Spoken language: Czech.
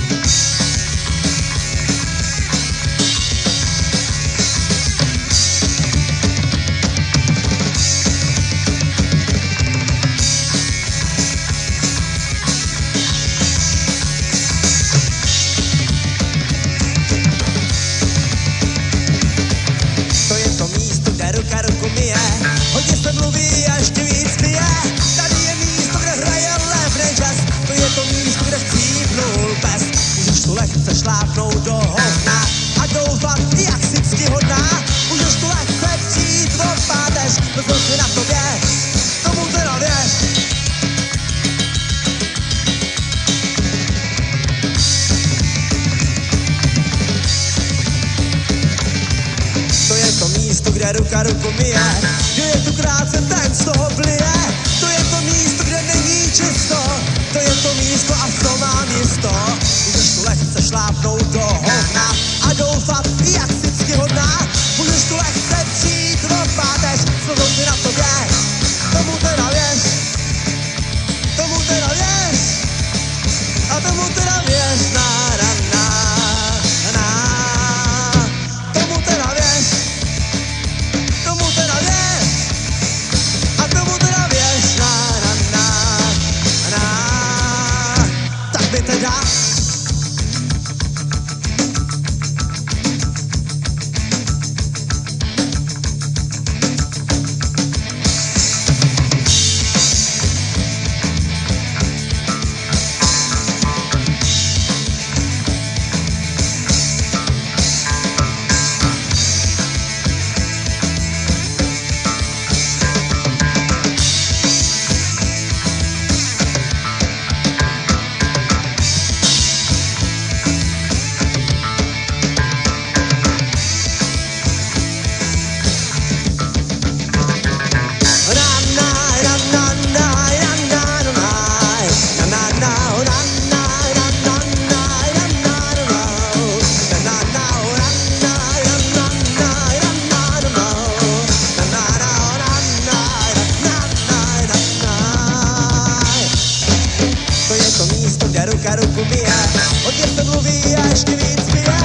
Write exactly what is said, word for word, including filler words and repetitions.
Ruka ruku mije, hodně se mluví a ještě víc pije. Tady je místo, kde hraje levnej jazz, to je to místo, kde chcípnul pes. Můžeš tu lehce šlápnout do hovna a doufat, jak si ctihodná. Můžeš tu lehce přijít do páteř, no to si na to věř, tomu teda věř. To je to místo, kde ruka ruku mije, kdo je tu krátce, ten z toho blije. To je to místo, kde není čisto, to je to místo a to mám jisto. Můžeš tu lehce šlápnout do hovna a doufat, jak si ctihodná. Můžeš tu lehce přijít do páteř, znovu si na to věř, tomu teda věř, tomu teda věř, a tomu teda věř, na, na, na, na, tomu teda věř. Tomu teda věř, a tomu teda věř, na, na, na, na, tak mi teda. Ruka ruku mije, hodně se mluví a ještě víc pije.